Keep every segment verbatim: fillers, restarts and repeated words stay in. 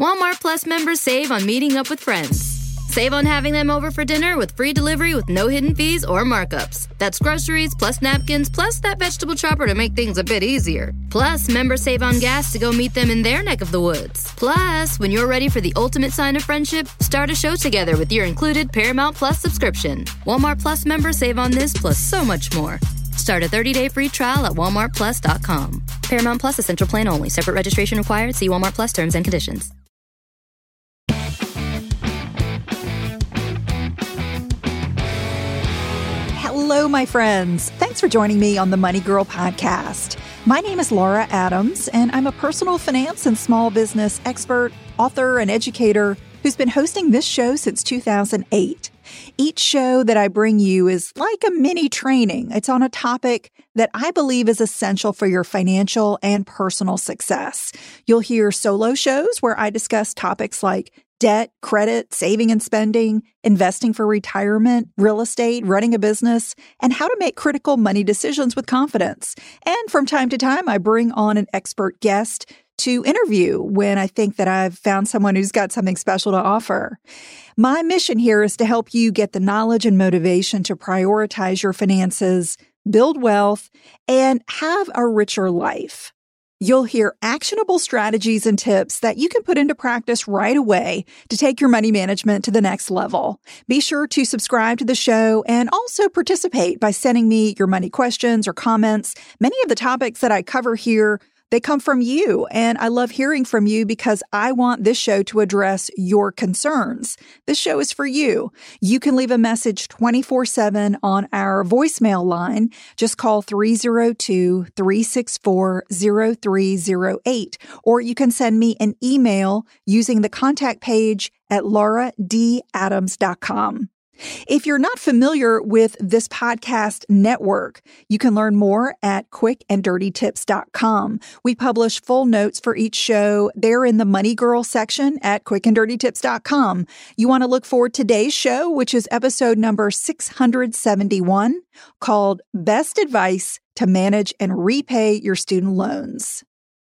Walmart Plus members save on meeting up with friends. Save on having them over for dinner with free delivery with no hidden fees or markups. That's groceries, plus napkins, plus that vegetable chopper to make things a bit easier. Plus, members save on gas to go meet them in their neck of the woods. Plus, when you're ready for the ultimate sign of friendship, start a show together with your included Paramount Plus subscription. Walmart Plus members save on this plus so much more. Start a thirty-day free trial at walmart plus dot com. Paramount Plus Essential Plan only. Separate registration required. See Walmart Plus terms and conditions. Hello, my friends. Thanks for joining me on the Money Girl podcast. My name is Laura Adams, and I'm a personal finance and small business expert, author, and educator who's been hosting this show since two thousand eight. Each show that I bring you is like a mini training. It's on a topic that I believe is essential for your financial and personal success. You'll hear solo shows where I discuss topics like debt, credit, saving and spending, investing for retirement, real estate, running a business, and how to make critical money decisions with confidence. And from time to time, I bring on an expert guest to interview when I think that I've found someone who's got something special to offer. My mission here is to help you get the knowledge and motivation to prioritize your finances, build wealth, and have a richer life. You'll hear actionable strategies and tips that you can put into practice right away to take your money management to the next level. Be sure to subscribe to the show and also participate by sending me your money questions or comments. Many of the topics that I cover here, they come from you, and I love hearing from you because I want this show to address your concerns. This show is for you. You can leave a message twenty-four seven on our voicemail line. Just call three oh two, three six four, oh three oh eight, or you can send me an email using the contact page at laura d adams dot com. If you're not familiar with this podcast network, you can learn more at quick and dirty tips dot com. We publish full notes for each show. They're in the Money Girl section at quick and dirty tips dot com. You want to look for today's show, which is episode number six hundred seventy-one, called Best Advice to Manage and Repay Your Student Loans.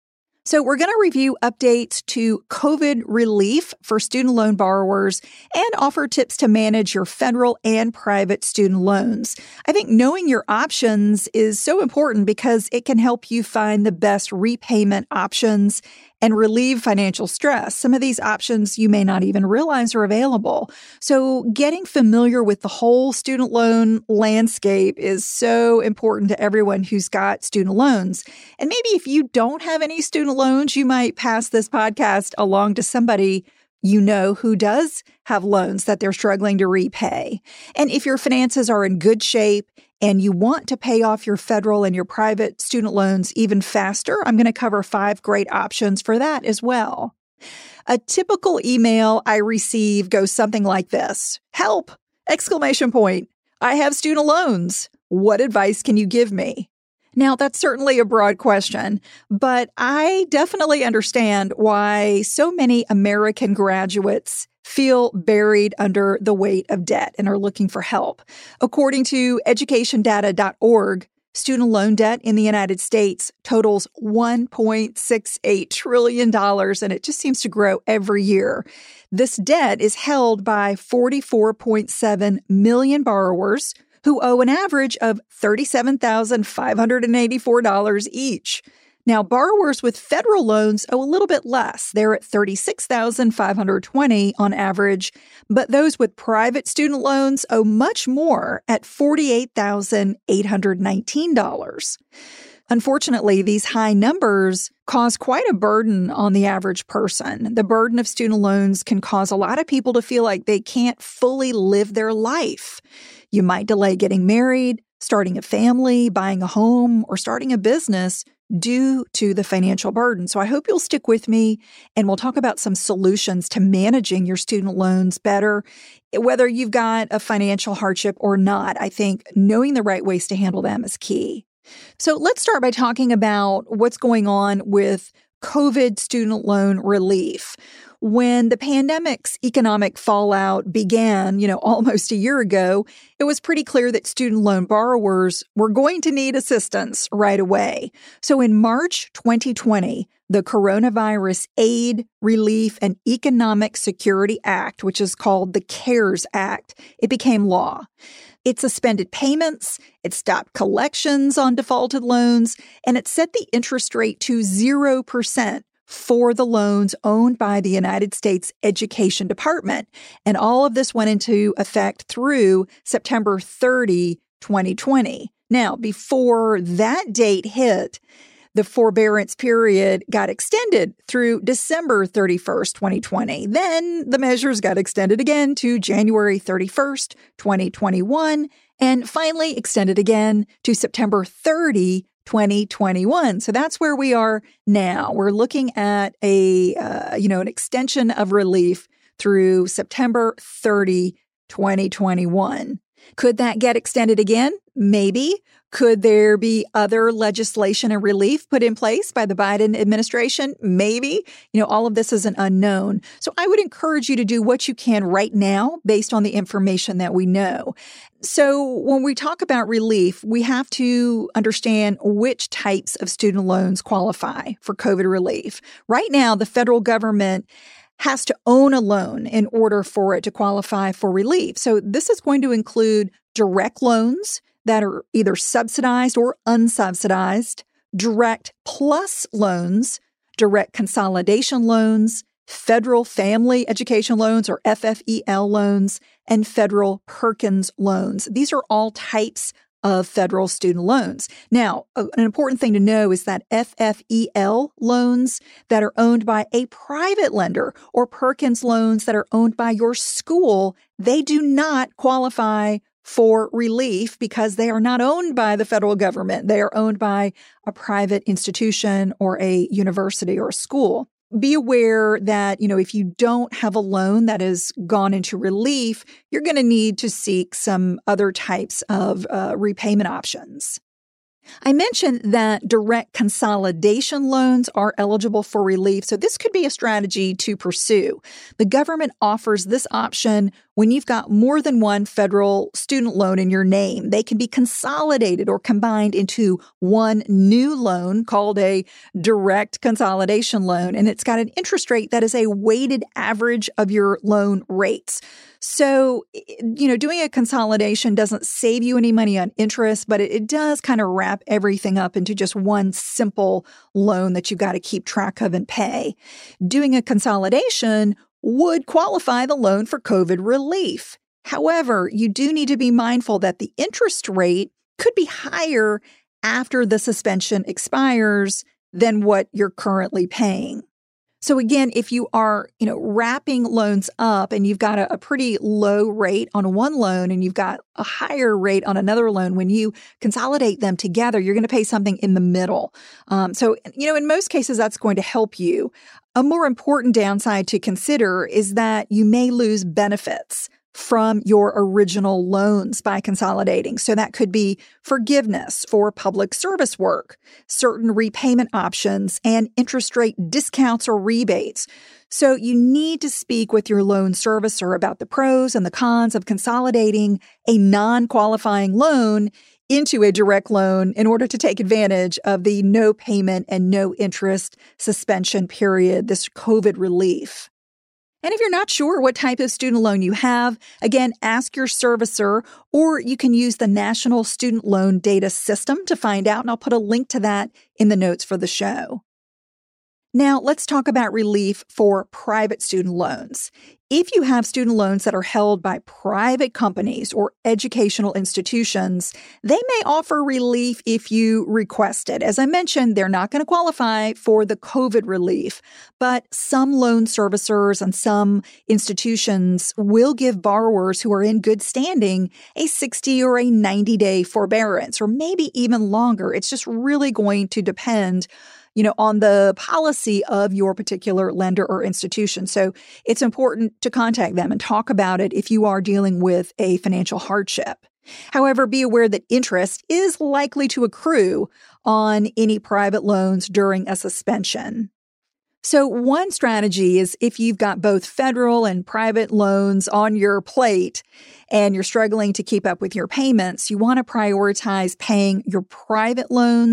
So we're going to review updates to COVID relief for student loan borrowers and offer tips to manage your federal and private student loans. I think knowing your options is so important because it can help you find the best repayment options and relieve financial stress. Some of these options you may not even realize are available. So getting familiar with the whole student loan landscape is so important to everyone who's got student loans. And maybe if you don't have any student loans, you might pass this podcast along to somebody you know who does have loans that they're struggling to repay. And if your finances are in good shape and you want to pay off your federal and your private student loans even faster, I'm going to cover five great options for that as well. A typical email I receive goes something like this: help! Exclamation point. I have student loans. What advice can you give me? Now, that's certainly a broad question, but I definitely understand why so many American graduates feel buried under the weight of debt and are looking for help. According to education data dot org, student loan debt in the United States totals one point six eight trillion dollars, and it just seems to grow every year. This debt is held by forty-four point seven million borrowers who owe an average of thirty-seven thousand five hundred eighty-four dollars each. Now, borrowers with federal loans owe a little bit less. They're at thirty-six thousand five hundred twenty dollars on average, but those with private student loans owe much more at forty-eight thousand eight hundred nineteen dollars. Unfortunately, these high numbers cause quite a burden on the average person. The burden of student loans can cause a lot of people to feel like they can't fully live their life. You might delay getting married, starting a family, buying a home, or starting a business due to the financial burden. So I hope you'll stick with me and we'll talk about some solutions to managing your student loans better, whether you've got a financial hardship or not. I think knowing the right ways to handle them is key. So let's start by talking about what's going on with COVID student loan relief. When the pandemic's economic fallout began, you know, almost a year ago, it was pretty clear that student loan borrowers were going to need assistance right away. So in March twenty twenty, the Coronavirus Aid, Relief, and Economic Security Act, which is called the CARES Act. It became law. It suspended payments, it stopped collections on defaulted loans, and it set the interest rate to zero percent for the loans owned by the United States Education Department. And all of this went into effect through September thirtieth, twenty twenty. Now, before that date hit, the forbearance period got extended through December thirty-first, twenty twenty. Then the measures got extended again to January thirty-first, twenty twenty-one, and finally extended again to September thirtieth, twenty twenty-one. So that's where we are now. We're looking at a, uh, you know, an extension of relief through September thirtieth, twenty twenty-one. Could that get extended again? Maybe. Could there be other legislation and relief put in place by the Biden administration? Maybe. You know, all of this is an unknown. So I would encourage you to do what you can right now based on the information that we know. So when we talk about relief, we have to understand which types of student loans qualify for COVID relief. Right now, the federal government has to own a loan in order for it to qualify for relief. So this is going to include direct loans that are either subsidized or unsubsidized, direct plus loans, direct consolidation loans, federal family education loans or F F E L loans, and federal Perkins loans. These are all types of federal student loans. Now, an important thing to know is that F F E L loans that are owned by a private lender or Perkins loans that are owned by your school, they do not qualify for relief because they are not owned by the federal government. They are owned by a private institution or a university or a school. Be aware that, you know, if you don't have a loan that has gone into relief, you're going to need to seek some other types of uh, repayment options. I mentioned that direct consolidation loans are eligible for relief, so this could be a strategy to pursue. The government offers this option when you've got more than one federal student loan in your name. They can be consolidated or combined into one new loan called a direct consolidation loan, and it's got an interest rate that is a weighted average of your loan rates. So, you know, doing a consolidation doesn't save you any money on interest, but it, it does kind of wrap everything up into just one simple loan that you've got to keep track of and pay. Doing a consolidation would qualify the loan for COVID relief. However, you do need to be mindful that the interest rate could be higher after the suspension expires than what you're currently paying. So again, if you are, you know, wrapping loans up and you've got a, a pretty low rate on one loan and you've got a higher rate on another loan, when you consolidate them together, you're going to pay something in the middle. Um, so, you know, in most cases, that's going to help you. A more important downside to consider is that you may lose benefits from your original loans by consolidating. So that could be forgiveness for public service work, certain repayment options, and interest rate discounts or rebates. So you need to speak with your loan servicer about the pros and the cons of consolidating a non-qualifying loan into a direct loan in order to take advantage of the no payment and no interest suspension period, this COVID relief. And if you're not sure what type of student loan you have, again, ask your servicer, or you can use the National Student Loan Data System to find out, and I'll put a link to that in the notes for the show. Now, let's talk about relief for private student loans. If you have student loans that are held by private companies or educational institutions, they may offer relief if you request it. As I mentioned, they're not going to qualify for the COVID relief, but some loan servicers and some institutions will give borrowers who are in good standing a sixty or a ninety day forbearance, or maybe even longer. It's just really going to depend you know, on the policy of your particular lender or institution. So it's important to contact them and talk about it if you are dealing with a financial hardship. However, be aware that interest is likely to accrue on any private loans during a suspension. So one strategy is if you've got both federal and private loans on your plate and you're struggling to keep up with your payments, you want to prioritize paying your private loans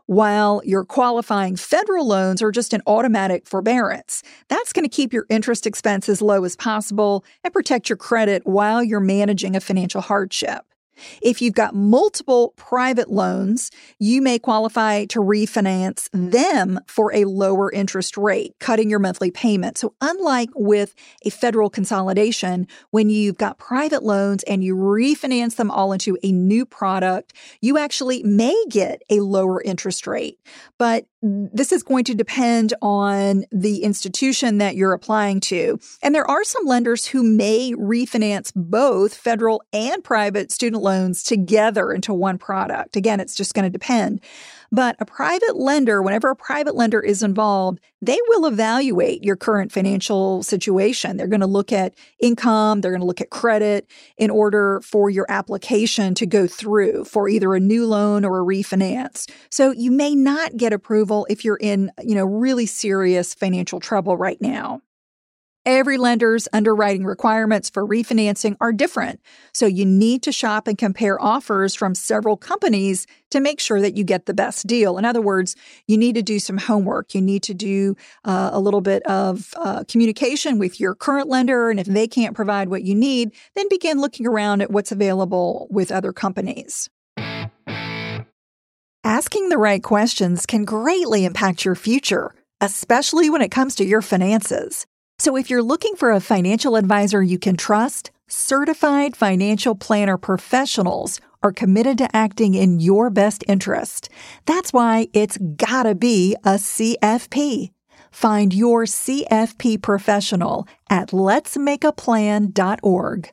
while your qualifying federal loans are just an automatic forbearance. That's going to keep your interest expense as low as possible and protect your credit while you're managing a financial hardship. If you've got multiple private loans, you may qualify to refinance them for a lower interest rate, cutting your monthly payment. So unlike with a federal consolidation, when you've got private loans and you refinance them all into a new product, you actually may get a lower interest rate. But this is going to depend on the institution that you're applying to. And there are some lenders who may refinance both federal and private student loans together into one product. Again, it's just going to depend. But a private lender, whenever a private lender is involved, they will evaluate your current financial situation. They're going to look at income, they're going to look at credit in order for your application to go through for either a new loan or a refinance. So you may not get approval if you're in, you know, really serious financial trouble right now. Every lender's underwriting requirements for refinancing are different, so you need to shop and compare offers from several companies to make sure that you get the best deal. In other words, you need to do some homework. You need to do uh, a little bit of uh, communication with your current lender, and if they can't provide what you need, then begin looking around at what's available with other companies. Asking the right questions can greatly impact your future, especially when it comes to your finances. So if you're looking for a financial advisor you can trust, certified financial planner professionals are committed to acting in your best interest. That's why it's gotta be a C F P. Find your C F P professional at lets make a plan dot org.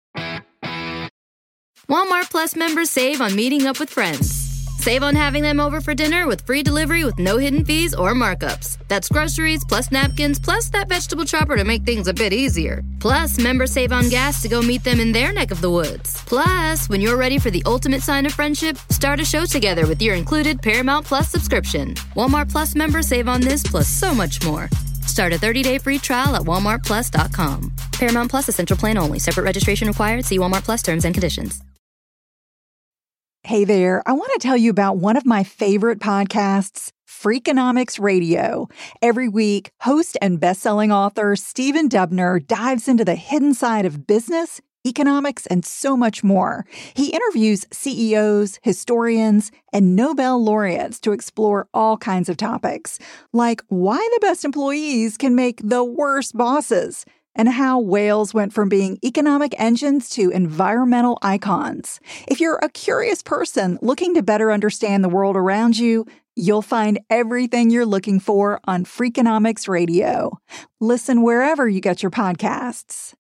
Walmart Plus members save on meeting up with friends. Save on having them over for dinner with free delivery with no hidden fees or markups. That's groceries plus napkins plus that vegetable chopper to make things a bit easier. Plus, members save on gas to go meet them in their neck of the woods. Plus, when you're ready for the ultimate sign of friendship, start a show together with your included Paramount Plus subscription. Walmart Plus members save on this plus so much more. Start a thirty-day free trial at walmart plus dot com. Paramount Plus Essential Plan only. Separate registration required. See Walmart Plus terms and conditions. Hey there, I want to tell you about one of my favorite podcasts, Freakonomics Radio. Every week, host and best-selling author Stephen Dubner dives into the hidden side of business, economics, and so much more. He interviews C E Os, historians, and Nobel laureates to explore all kinds of topics, like why the best employees can make the worst bosses, and how whales went from being economic engines to environmental icons. If you're a curious person looking to better understand the world around you, you'll find everything you're looking for on Freakonomics Radio. Listen wherever you get your podcasts.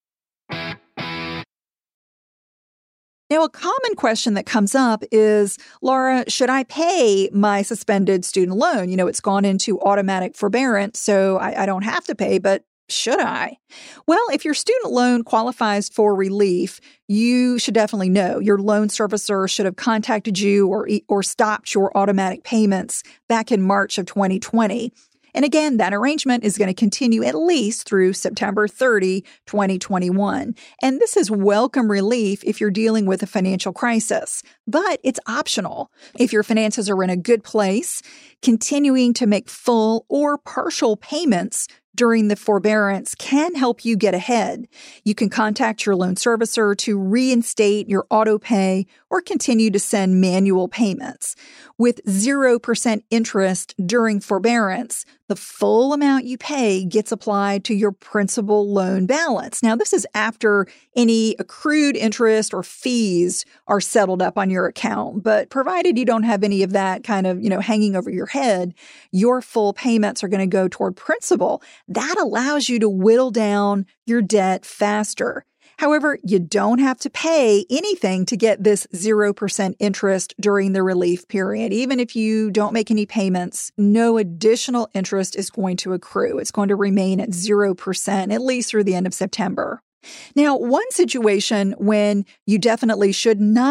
Now, a common question that comes up is, Laura, should I pay my suspended student loan? You know, it's gone into automatic forbearance, so I, I don't have to pay, but should I? Well, if your student loan qualifies for relief, you should definitely know. Your loan servicer should have contacted you or, or stopped your automatic payments back in March of twenty twenty. And again, that arrangement is going to continue at least through September thirtieth, twenty twenty-one. And this is welcome relief if you're dealing with a financial crisis, but it's optional. If your finances are in a good place, continuing to make full or partial payments during the forbearance can help you get ahead. You can contact your loan servicer to reinstate your auto pay or continue to send manual payments. With zero percent interest during forbearance, the full amount you pay gets applied to your principal loan balance. Now, this is after any accrued interest or fees are settled up on your account, but provided you don't have any of that kind of, you know, hanging over your head, your full payments are going to go toward principal. That allows you to whittle down your debt faster. However, you don't have to pay anything to get this zero percent interest during the relief period. Even if you don't make any payments, no additional interest is going to accrue. It's going to remain at zero percent, at least through the end of September. Now, one situation when you definitely should not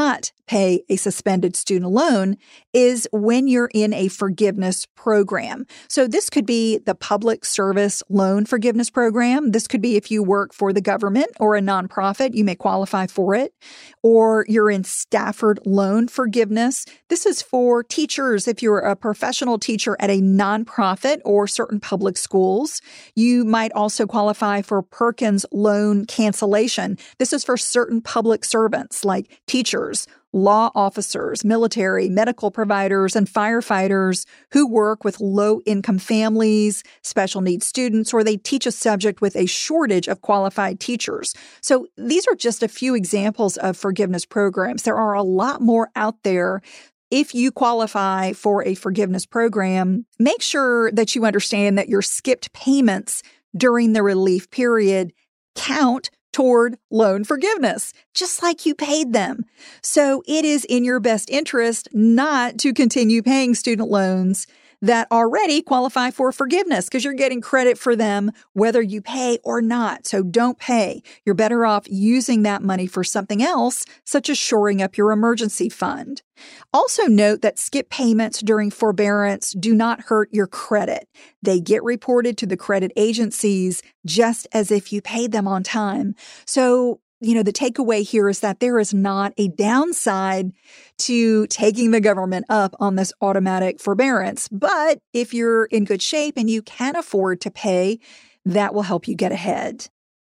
pay a suspended student loan is when you're in a forgiveness program. So this could be the Public Service Loan Forgiveness Program. This could be if you work for the government or a nonprofit, you may qualify for it. Or you're in Stafford Loan Forgiveness. This is for teachers. If you're a professional teacher at a nonprofit or certain public schools, you might also qualify for Perkins Loan Cancellation. This is for certain public servants like teachers, law officers, military, medical providers, and firefighters who work with low-income families, special needs students, or they teach a subject with a shortage of qualified teachers. So these are just a few examples of forgiveness programs. There are a lot more out there. If you qualify for a forgiveness program, make sure that you understand that your skipped payments during the relief period count toward loan forgiveness, just like you paid them. So it is in your best interest not to continue paying student loans that already qualify for forgiveness because you're getting credit for them whether you pay or not. So don't pay. You're better off using that money for something else, such as shoring up your emergency fund. Also note that skip payments during forbearance do not hurt your credit. They get reported to the credit agencies just as if you paid them on time. So you know, the takeaway here is that there is not a downside to taking the government up on this automatic forbearance. But if you're in good shape and you can afford to pay, that will help you get ahead.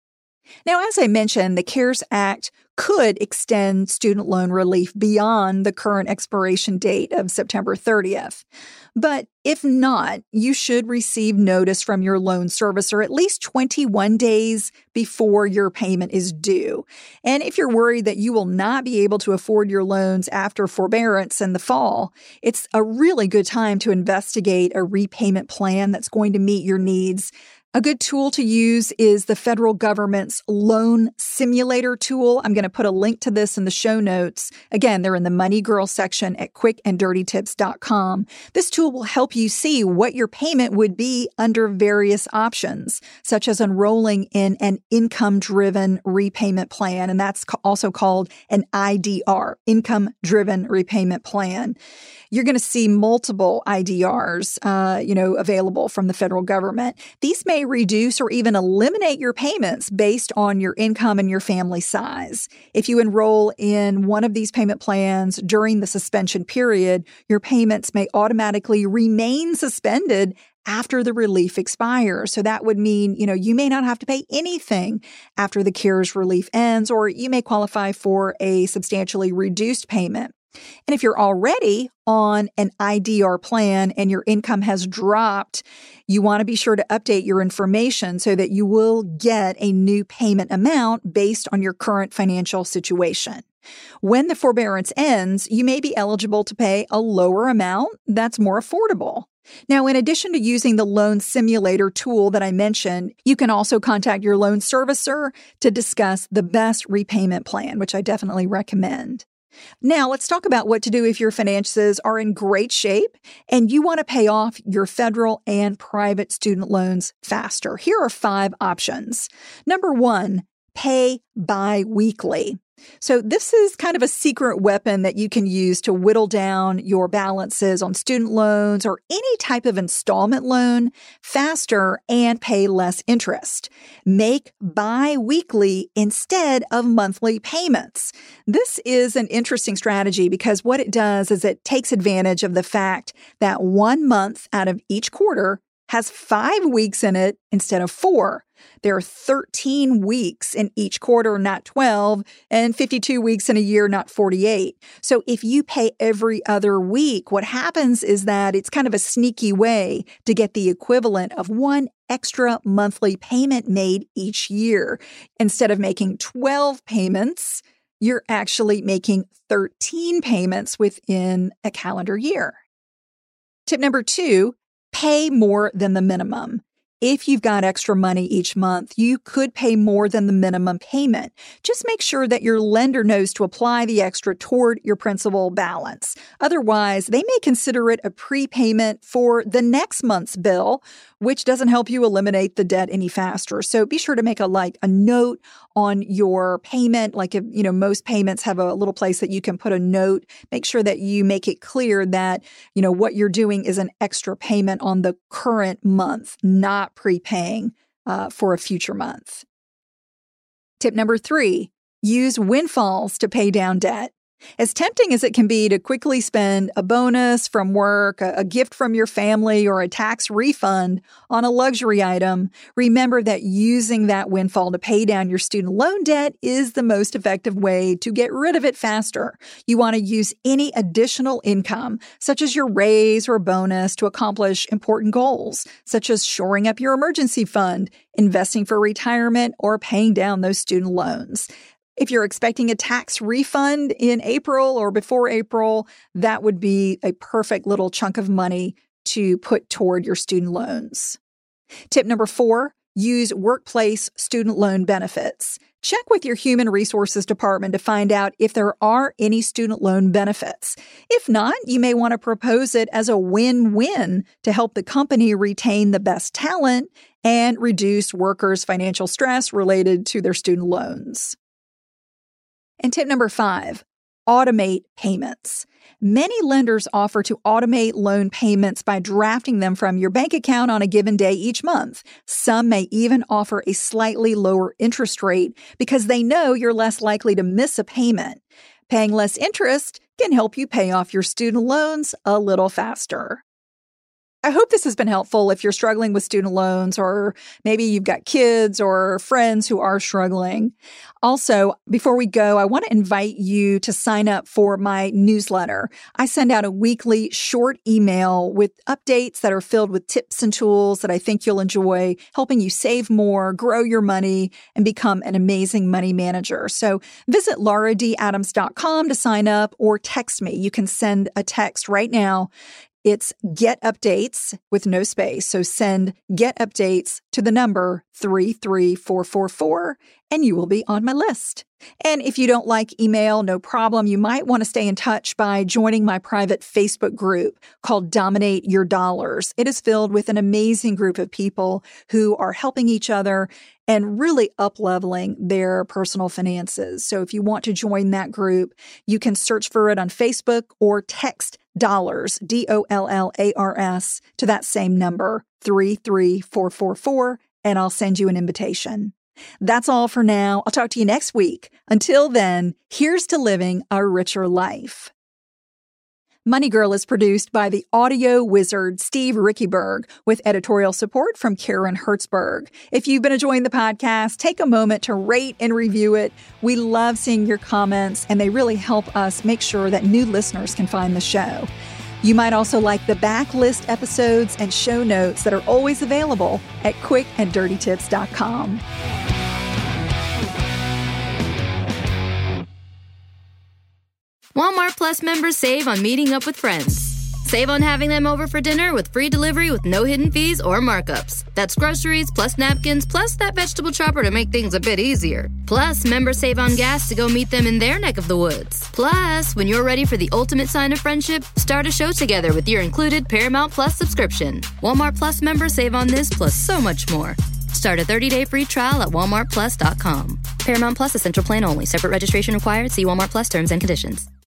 Now, as I mentioned, the CARES Act could extend student loan relief beyond the current expiration date of September thirtieth. But if not, you should receive notice from your loan servicer at least twenty-one days before your payment is due. And if you're worried that you will not be able to afford your loans after forbearance in the fall, it's a really good time to investigate a repayment plan that's going to meet your needs. A good tool to use is the federal government's loan simulator tool. I'm going to put a link to this in the show notes. Again, they're in the Money Girl section at quick and dirty tips dot com. This tool will help you see what your payment would be under various options, such as enrolling in an income-driven repayment plan, and that's also called an I D R, income-driven repayment plan. You're going to see multiple I D Rs, uh, you know, available from the federal government. These may reduce or even eliminate your payments based on your income and your family size. If you enroll in one of these payment plans during the suspension period, your payments may automatically remain suspended after the relief expires. So that would mean, you know, you may not have to pay anything after the CARES relief ends, or you may qualify for a substantially reduced payment. And if you're already on an I D R plan and your income has dropped, you want to be sure to update your information so that you will get a new payment amount based on your current financial situation. When the forbearance ends, you may be eligible to pay a lower amount that's more affordable. Now, in addition to using the loan simulator tool that I mentioned, you can also contact your loan servicer to discuss the best repayment plan, which I definitely recommend. Now, let's talk about what to do if your finances are in great shape and you want to pay off your federal and private student loans faster. Here are five options. Number one, pay bi-weekly. So this is kind of a secret weapon that you can use to whittle down your balances on student loans or any type of installment loan faster and pay less interest. Make bi-weekly instead of monthly payments. This is an interesting strategy because what it does is it takes advantage of the fact that one month out of each quarter has five weeks in it instead of four. There are thirteen weeks in each quarter, not twelve, and fifty-two weeks in a year, not forty-eight. So if you pay every other week, what happens is that it's kind of a sneaky way to get the equivalent of one extra monthly payment made each year. Instead of making twelve payments, you're actually making thirteen payments within a calendar year. Tip number two, pay more than the minimum. If you've got extra money each month, you could pay more than the minimum payment. Just make sure that your lender knows to apply the extra toward your principal balance. Otherwise, they may consider it a prepayment for the next month's bill, which doesn't help you eliminate the debt any faster. So be sure to make a like a note on your payment. Like if, you know, most payments have a little place that you can put a note. Make sure that you make it clear that, you know, what you're doing is an extra payment on the current month, not prepaying uh, for a future month. Tip number three, use windfalls to pay down debt. As tempting as it can be to quickly spend a bonus from work, a, a gift from your family, or a tax refund on a luxury item, remember that using that windfall to pay down your student loan debt is the most effective way to get rid of it faster. You want to use any additional income, such as your raise or bonus, to accomplish important goals, such as shoring up your emergency fund, investing for retirement, or paying down those student loans. If you're expecting a tax refund in April or before April, that would be a perfect little chunk of money to put toward your student loans. Tip number four, use workplace student loan benefits. Check with your human resources department to find out if there are any student loan benefits. If not, you may want to propose it as a win-win to help the company retain the best talent and reduce workers' financial stress related to their student loans. And tip number five, automate payments. Many lenders offer to automate loan payments by drafting them from your bank account on a given day each month. Some may even offer a slightly lower interest rate because they know you're less likely to miss a payment. Paying less interest can help you pay off your student loans a little faster. I hope this has been helpful if you're struggling with student loans, or maybe you've got kids or friends who are struggling. Also, before we go, I want to invite you to sign up for my newsletter. I send out a weekly short email with updates that are filled with tips and tools that I think you'll enjoy, helping you save more, grow your money, and become an amazing money manager. So visit laura d adams dot com to sign up, or text me. You can send a text right now. It's Get Updates with no space. So send Get Updates to the number three three four four four and you will be on my list. And if you don't like email, no problem. You might want to stay in touch by joining my private Facebook group called Dominate Your Dollars. It is filled with an amazing group of people who are helping each other and really up-leveling their personal finances. So if you want to join that group, you can search for it on Facebook or text dollars, D O L L A R S, to that same number, three three four four four, and I'll send you an invitation. That's all for now. I'll talk to you next week. Until then, here's to living a richer life. Money Girl is produced by the audio wizard Steve Rickyberg with editorial support from Karen Hertzberg. If you've been enjoying the podcast, take a moment to rate and review it. We love seeing your comments, and they really help us make sure that new listeners can find the show. You might also like the backlist episodes and show notes that are always available at quick and dirty tips dot com. Walmart Plus members save on meeting up with friends. Save on having them over for dinner with free delivery with no hidden fees or markups. That's groceries plus napkins plus that vegetable chopper to make things a bit easier. Plus, members save on gas to go meet them in their neck of the woods. Plus, when you're ready for the ultimate sign of friendship, start a show together with your included Paramount Plus subscription. Walmart Plus members save on this plus so much more. Start a thirty-day free trial at walmart plus dot com. Paramount Plus Essential Plan only. Separate registration required. See Walmart Plus terms and conditions.